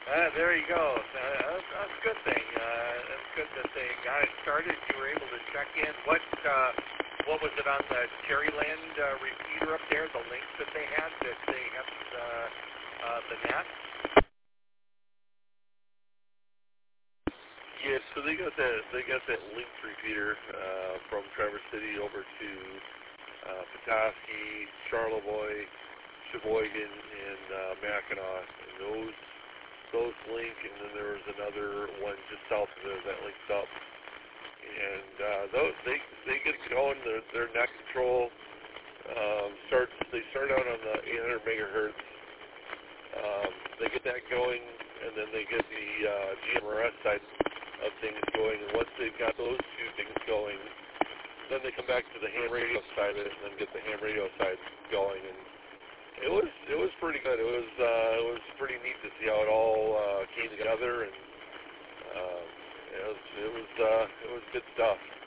There you go. That's a good thing. That's good that they got it started. You were able to check in. What was it on the Cherryland repeater up there? The links that they had the net. Yeah, so they got that link repeater from Traverse City over to Petoskey, Charlevoix, Sheboygan, and Mackinac, and those link, and then there was another one just south of there that links up, and those they get going. Their net control they start out on the 800 megahertz. They get that going, and then they get the GMRS side of things going, and once they've got those two things going, then they come back to the ham radio side of it, and then get the ham radio side going, and it was pretty good. It was pretty neat to see how it all came together, and it was good stuff.